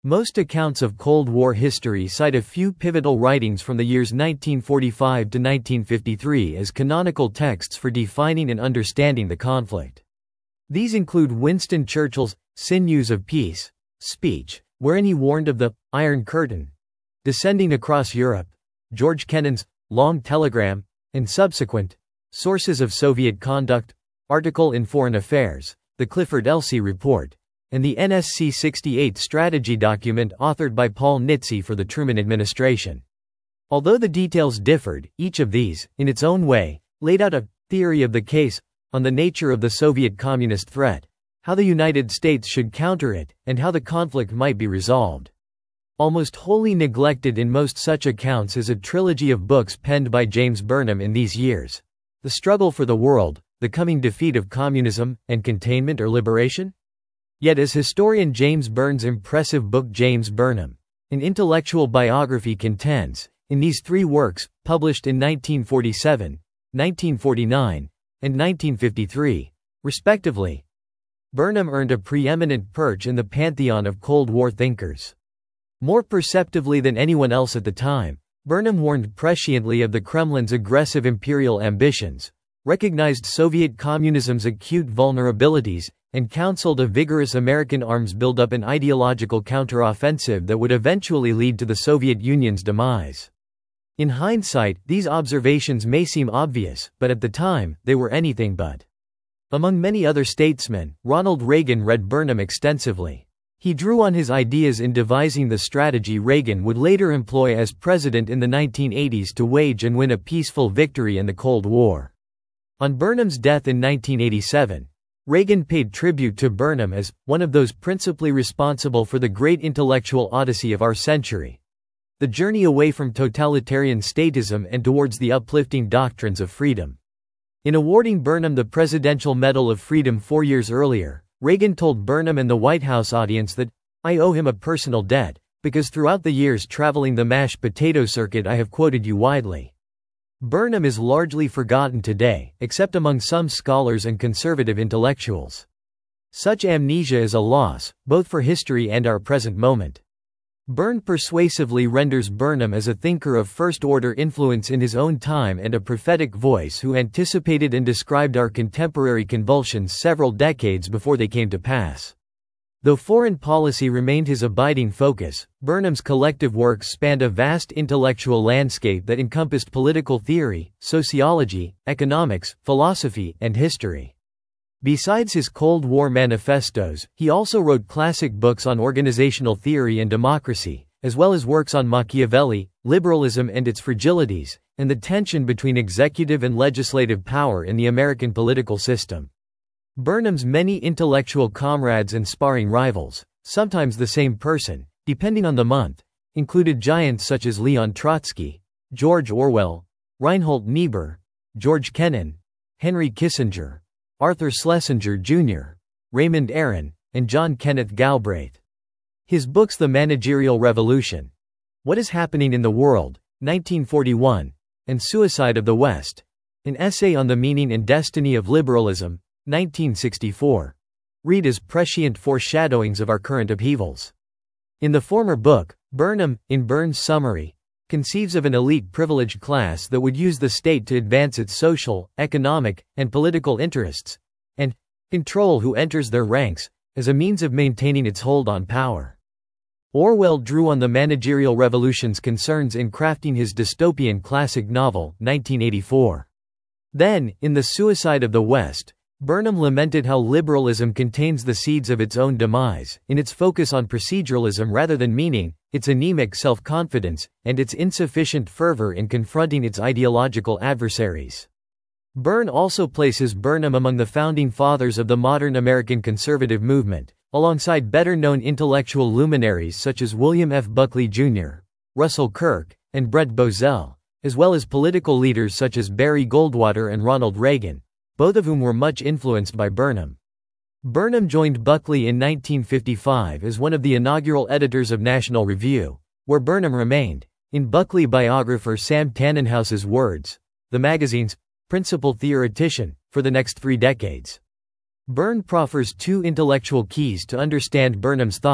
Most accounts of Cold War history cite a few pivotal writings from the years 1945 to 1953 as canonical texts for defining and understanding the conflict. These include Winston Churchill's Sinews of Peace speech, wherein he warned of the Iron Curtain descending across Europe, George Kennan's Long Telegram, and subsequent Sources of Soviet Conduct article in Foreign Affairs, the Clifford Elsey Report, and the NSC 68 strategy document authored by Paul Nitze for the Truman administration. Although the details differed, each of these, in its own way, laid out a theory of the case on the nature of the Soviet communist threat, how the United States should counter it, and how the conflict might be resolved. Almost wholly neglected in most such accounts is a trilogy of books penned by James Burnham in these years: The Struggle for the World, The Coming Defeat of Communism, and Containment or Liberation? Yet as historian James Byrne's impressive book James Burnham, an intellectual biography contends, in these three works, published in 1947, 1949, and 1953, respectively, Burnham earned a preeminent perch in the pantheon of Cold War thinkers. More perceptively than anyone else at the time, Burnham warned presciently of the Kremlin's aggressive imperial ambitions, recognized Soviet communism's acute vulnerabilities, and counseled a vigorous American arms buildup and ideological counteroffensive that would eventually lead to the Soviet Union's demise. In hindsight, these observations may seem obvious, but at the time, they were anything but. Among many other statesmen, Ronald Reagan read Burnham extensively. He drew on his ideas in devising the strategy Reagan would later employ as president in the 1980s to wage and win a peaceful victory in the Cold War. On Burnham's death in 1987, Reagan paid tribute to Burnham as one of those principally responsible for the great intellectual odyssey of our century, the journey away from totalitarian statism and towards the uplifting doctrines of freedom. In awarding Burnham the Presidential Medal of Freedom 4 years earlier, Reagan told Burnham and the White House audience that, "I owe him a personal debt, because throughout the years traveling the mashed potato circuit I have quoted you widely." Burnham is largely forgotten today, except among some scholars and conservative intellectuals. Such amnesia is a loss, both for history and our present moment. Byrne persuasively renders Burnham as a thinker of first-order influence in his own time and a prophetic voice who anticipated and described our contemporary convulsions several decades before they came to pass. Though foreign policy remained his abiding focus, Burnham's collective works spanned a vast intellectual landscape that encompassed political theory, sociology, economics, philosophy, and history. Besides his Cold War manifestos, he also wrote classic books on organizational theory and democracy, as well as works on Machiavelli, liberalism and its fragilities, and the tension between executive and legislative power in the American political system. Burnham's many intellectual comrades and sparring rivals, sometimes the same person, depending on the month, included giants such as Leon Trotsky, George Orwell, Reinhold Niebuhr, George Kennan, Henry Kissinger, Arthur Schlesinger Jr., Raymond Aron, and John Kenneth Galbraith. His books The Managerial Revolution, What is Happening in the World, 1941, and Suicide of the West, an essay on the meaning and destiny of liberalism, 1964, read as prescient foreshadowings of our current upheavals. In the former book, Burnham, in Byrne's summary, conceives of an elite privileged class that would use the state to advance its social, economic, and political interests, and control who enters their ranks, as a means of maintaining its hold on power. Orwell drew on the managerial revolution's concerns in crafting his dystopian classic novel, 1984. Then, in The Suicide of the West, Burnham lamented how liberalism contains the seeds of its own demise, in its focus on proceduralism rather than meaning, its anemic self-confidence, and its insufficient fervor in confronting its ideological adversaries. Byrne also places Burnham among the founding fathers of the modern American conservative movement, alongside better-known intellectual luminaries such as William F. Buckley Jr., Russell Kirk, and Brett Bozell, as well as political leaders such as Barry Goldwater and Ronald Reagan, both of whom were much influenced by Burnham. Burnham joined Buckley in 1955 as one of the inaugural editors of National Review, where Burnham remained, in Buckley biographer Sam Tannenhaus's words, the magazine's principal theoretician, for the next 3 decades. Byrne proffers 2 intellectual keys to understand Burnham's thought: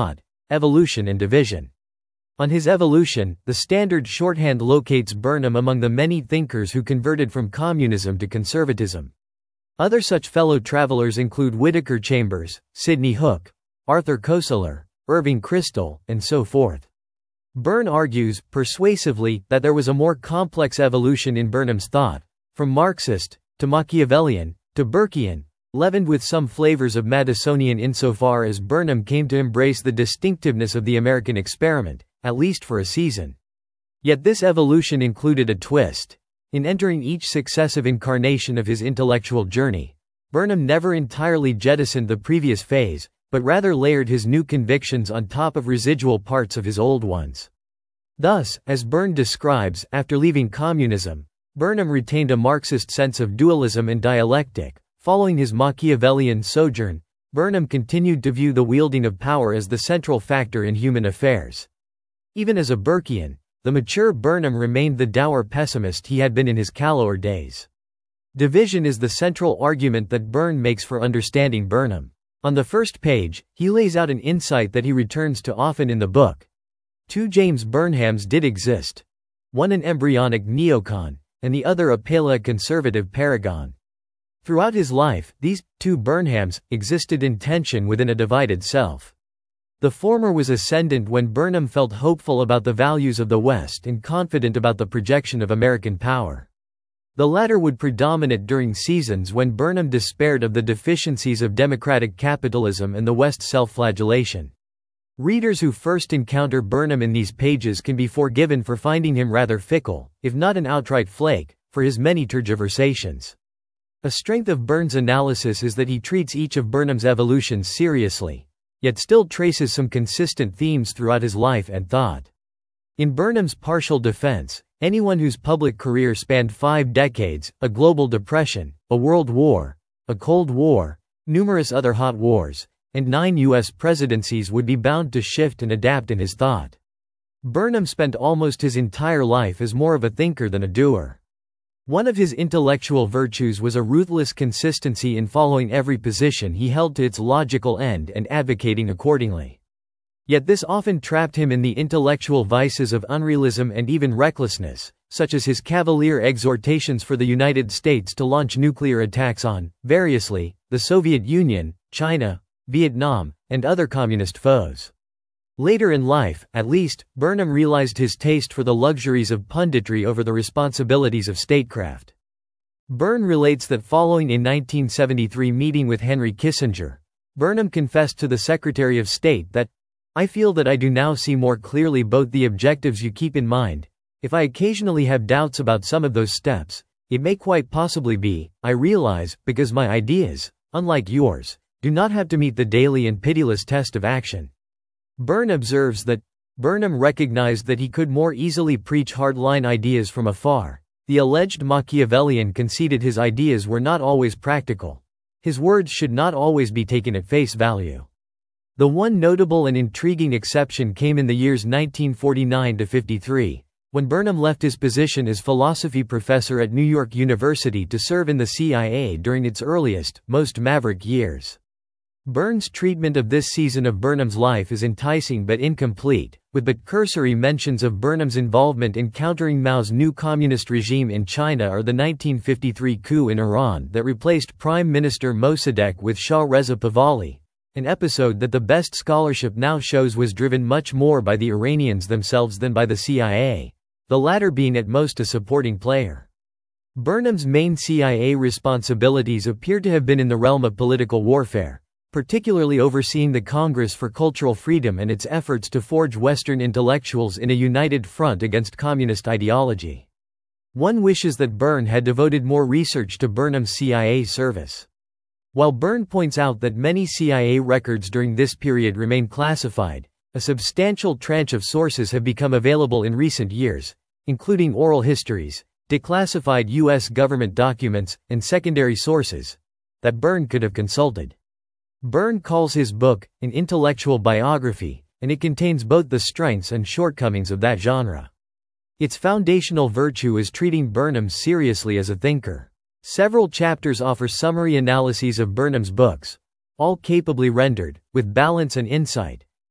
Evolution and Division. On his Evolution, the standard shorthand locates Burnham among the many thinkers who converted from communism to conservatism. Other such fellow travelers include Whittaker Chambers, Sidney Hook, Arthur Koestler, Irving Kristol, and so forth. Byrne argues, persuasively, that there was a more complex evolution in Burnham's thought, from Marxist, to Machiavellian, to Burkean, leavened with some flavors of Madisonian insofar as Burnham came to embrace the distinctiveness of the American experiment, at least for a season. Yet this evolution included a twist. In entering each successive incarnation of his intellectual journey, Burnham never entirely jettisoned the previous phase, but rather layered his new convictions on top of residual parts of his old ones. Thus, as Byrne describes, after leaving communism, Burnham retained a Marxist sense of dualism and dialectic. Following his Machiavellian sojourn, Burnham continued to view the wielding of power as the central factor in human affairs. Even as a Burkean, the mature Burnham remained the dour pessimist he had been in his callower days. Division is the central argument that Byrne makes for understanding Burnham. On the first page, he lays out an insight that he returns to often in the book. Two James Burnhams did exist. One an embryonic neocon, and the other a paleoconservative paragon. Throughout his life, these two Burnhams existed in tension within a divided self. The former was ascendant when Burnham felt hopeful about the values of the West and confident about the projection of American power. The latter would predominate during seasons when Burnham despaired of the deficiencies of democratic capitalism and the West's self-flagellation. Readers who first encounter Burnham in these pages can be forgiven for finding him rather fickle, if not an outright flake, for his many tergiversations. A strength of Byrne's analysis is that he treats each of Burnham's evolutions seriously, yet still traces some consistent themes throughout his life and thought. In Burnham's partial defense, anyone whose public career spanned 5 decades, a global depression, a world war, a Cold War, numerous other hot wars, and 9 U.S. presidencies would be bound to shift and adapt in his thought. Burnham spent almost his entire life as more of a thinker than a doer. One of his intellectual virtues was a ruthless consistency in following every position he held to its logical end and advocating accordingly. Yet this often trapped him in the intellectual vices of unrealism and even recklessness, such as his cavalier exhortations for the United States to launch nuclear attacks on, variously, the Soviet Union, China, Vietnam, and other communist foes. Later in life, at least, Burnham realized his taste for the luxuries of punditry over the responsibilities of statecraft. Byrne relates that following a 1973 meeting with Henry Kissinger, Burnham confessed to the Secretary of State that, "I feel that I do now see more clearly both the objectives you keep in mind. If I occasionally have doubts about some of those steps, it may quite possibly be, I realize, because my ideas, unlike yours, do not have to meet the daily and pitiless test of action." Byrne observes that Burnham recognized that he could more easily preach hardline ideas from afar. The alleged Machiavellian conceded his ideas were not always practical. His words should not always be taken at face value. The one notable and intriguing exception came in the years 1949 to 53, when Burnham left his position as philosophy professor at New York University to serve in the CIA during its earliest, most maverick years. Byrne's treatment of this season of Burnham's life is enticing but incomplete, with but cursory mentions of Burnham's involvement in countering Mao's new communist regime in China or the 1953 coup in Iran that replaced Prime Minister Mossadegh with Shah Reza Pahlavi, an episode that the best scholarship now shows was driven much more by the Iranians themselves than by the CIA, the latter being at most a supporting player. Burnham's main CIA responsibilities appear to have been in the realm of political warfare, particularly overseeing the Congress for Cultural Freedom and its efforts to forge Western intellectuals in a united front against communist ideology. One wishes that Byrne had devoted more research to Burnham's CIA service. While Byrne points out that many CIA records during this period remain classified, a substantial tranche of sources have become available in recent years, including oral histories, declassified U.S. government documents, and secondary sources that Byrne could have consulted. Byrne calls his book an intellectual biography, and it contains both the strengths and shortcomings of that genre. Its foundational virtue is treating Burnham seriously as a thinker. Several chapters offer summary analyses of Burnham's books, all capably rendered, with balance and insight,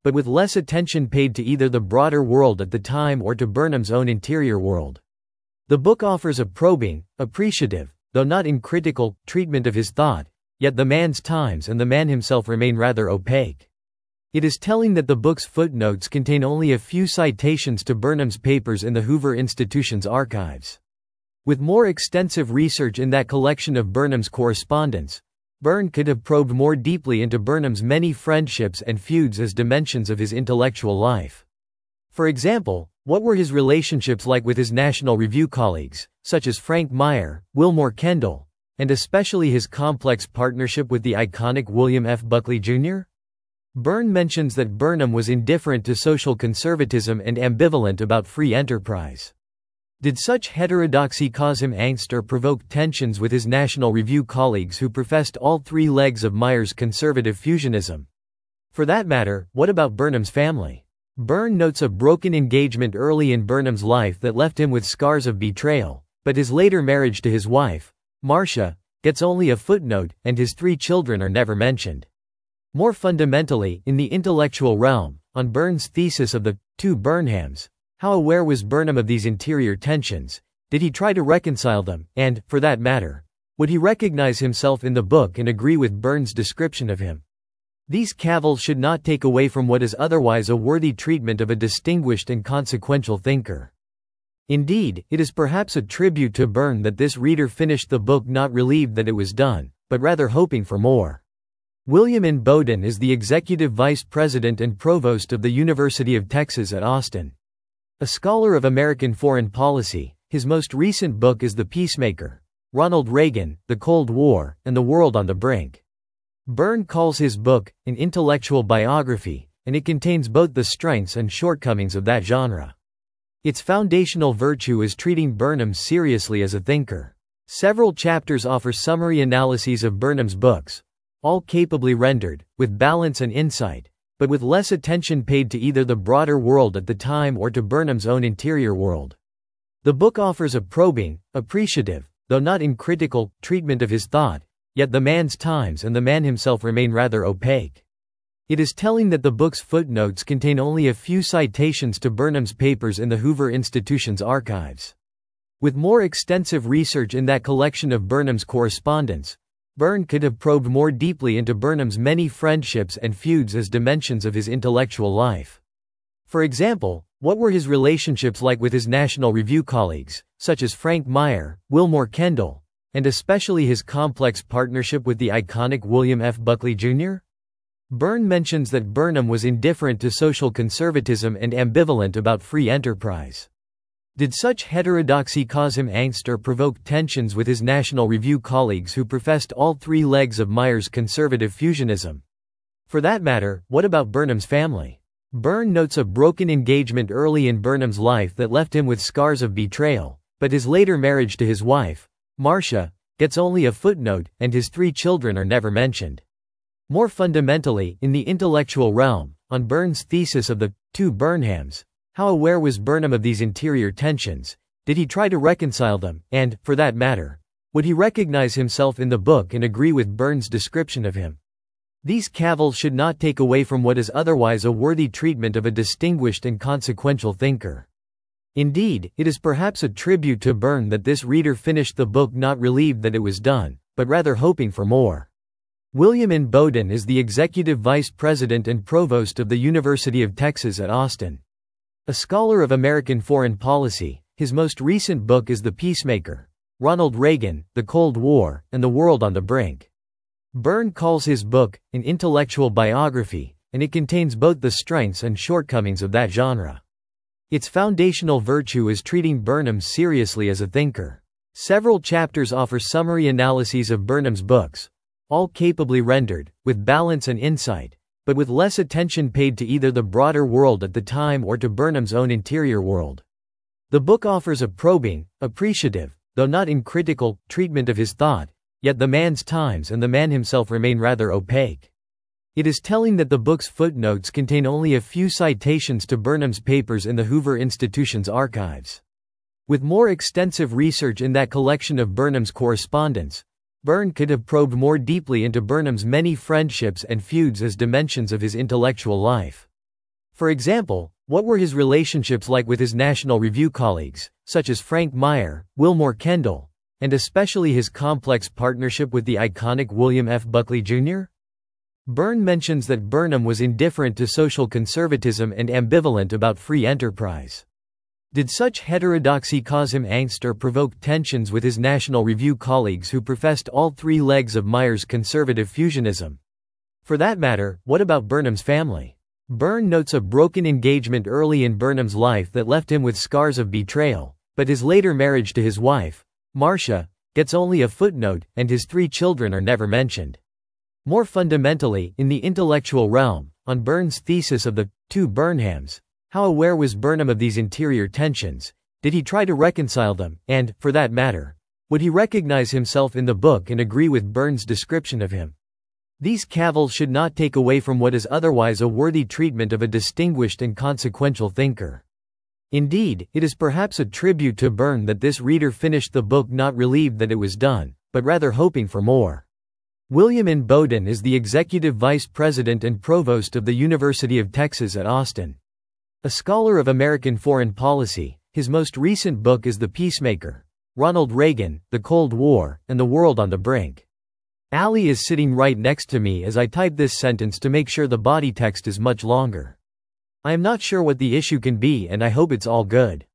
but with less attention paid to either the broader world at the time or to Burnham's own interior world. The book offers a probing, appreciative, though not uncritical, treatment of his thought, yet the man's times and the man himself remain rather opaque. It is telling that the book's footnotes contain only a few citations to Burnham's papers in the Hoover Institution's archives. With more extensive research in that collection of Burnham's correspondence, Byrne could have probed more deeply into Burnham's many friendships and feuds as dimensions of his intellectual life. For example, what were his relationships like with his National Review colleagues, such as Frank Meyer, Wilmore Kendall, and especially his complex partnership with the iconic William F. Buckley, Jr.? Byrne mentions that Burnham was indifferent to social conservatism and ambivalent about free enterprise. Did such heterodoxy cause him angst or provoke tensions with his National Review colleagues who professed all three legs of Meyer's conservative fusionism? For that matter, what about Burnham's family? Byrne notes a broken engagement early in Burnham's life that left him with scars of betrayal, but his later marriage to his wife, Marcia, gets only a footnote, and his 3 children are never mentioned. More fundamentally, in the intellectual realm, on Byrne's thesis of the two Burnhams, how aware was Burnham of these interior tensions? Did he try to reconcile them, and, for that matter, would he recognize himself in the book and agree with Byrne's description of him? These cavils should not take away from what is otherwise a worthy treatment of a distinguished and consequential thinker. Indeed, it is perhaps a tribute to Byrne that this reader finished the book not relieved that it was done, but rather hoping for more. William N. Bowden is the Executive Vice President and Provost of the University of Texas at Austin. A scholar of American foreign policy, his most recent book is The Peacemaker: Ronald Reagan, the Cold War, and the World on the Brink. Byrne calls his book an intellectual biography, and it contains both the strengths and shortcomings of that genre. Its foundational virtue is treating Burnham seriously as a thinker. Several chapters offer summary analyses of Burnham's books, all capably rendered, with balance and insight, but with less attention paid to either the broader world at the time or to Burnham's own interior world. The book offers a probing, appreciative, though not uncritical, treatment of his thought, yet the man's times and the man himself remain rather opaque. It is telling that the book's footnotes contain only a few citations to Burnham's papers in the Hoover Institution's archives. With more extensive research in that collection of Burnham's correspondence, Byrne could have probed more deeply into Burnham's many friendships and feuds as dimensions of his intellectual life. For example, what were his relationships like with his National Review colleagues, such as Frank Meyer, Wilmore Kendall, and especially his complex partnership with the iconic William F. Buckley, Jr.? Byrne mentions that Burnham was indifferent to social conservatism and ambivalent about free enterprise. Did such heterodoxy cause him angst or provoke tensions with his National Review colleagues who professed all three legs of Meyer's conservative fusionism? For that matter, what about Burnham's family? Byrne notes a broken engagement early in Burnham's life that left him with scars of betrayal, but his later marriage to his wife, Marcia, gets only a footnote, and his 3 children are never mentioned. More fundamentally, in the intellectual realm, on Byrne's thesis of the two Burnhams, how aware was Burnham of these interior tensions? Did he try to reconcile them, and, for that matter, would he recognize himself in the book and agree with Byrne's description of him? These cavils should not take away from what is otherwise a worthy treatment of a distinguished and consequential thinker. Indeed, it is perhaps a tribute to Byrne that this reader finished the book not relieved that it was done, but rather hoping for more. William N. Bowden is the Executive Vice President and Provost of the University of Texas at Austin. A scholar of American foreign policy, his most recent book is The Peacemaker: Ronald Reagan, the Cold War, and the World on the Brink. Byrne calls his book an intellectual biography, and it contains both the strengths and shortcomings of that genre. Its foundational virtue is treating Burnham seriously as a thinker. Several chapters offer summary analyses of Burnham's books, all capably rendered, with balance and insight, but with less attention paid to either the broader world at the time or to Burnham's own interior world. The book offers a probing, appreciative, though not uncritical, treatment of his thought, yet the man's times and the man himself remain rather opaque. It is telling that the book's footnotes contain only a few citations to Burnham's papers in the Hoover Institution's archives. With more extensive research in that collection of Burnham's correspondence, Byrne could have probed more deeply into Burnham's many friendships and feuds as dimensions of his intellectual life. For example, what were his relationships like with his National Review colleagues, such as Frank Meyer, Wilmore Kendall, and especially his complex partnership with the iconic William F. Buckley Jr.? Byrne mentions that Burnham was indifferent to social conservatism and ambivalent about free enterprise. Did such heterodoxy cause him angst or provoke tensions with his National Review colleagues who professed all three legs of Meyer's conservative fusionism? For that matter, what about Burnham's family? Byrne notes a broken engagement early in Burnham's life that left him with scars of betrayal, but his later marriage to his wife, Marcia, gets only a footnote, and his 3 children are never mentioned. More fundamentally, in the intellectual realm, on Byrne's thesis of the two Burnhams, how aware was Burnham of these interior tensions? Did he try to reconcile them, and, for that matter, would he recognize himself in the book and agree with Byrne's description of him? These cavils should not take away from what is otherwise a worthy treatment of a distinguished and consequential thinker. Indeed, it is perhaps a tribute to Byrne that this reader finished the book not relieved that it was done, but rather hoping for more. William N. Bowden is the Executive Vice President and Provost of the University of Texas at Austin. A scholar of American foreign policy, his most recent book is The Peacemaker: Ronald Reagan, the Cold War, and the World on the Brink. Ali is sitting right next to me as I type this sentence to make sure the body text is much longer. I am not sure what the issue can be, and I hope it's all good.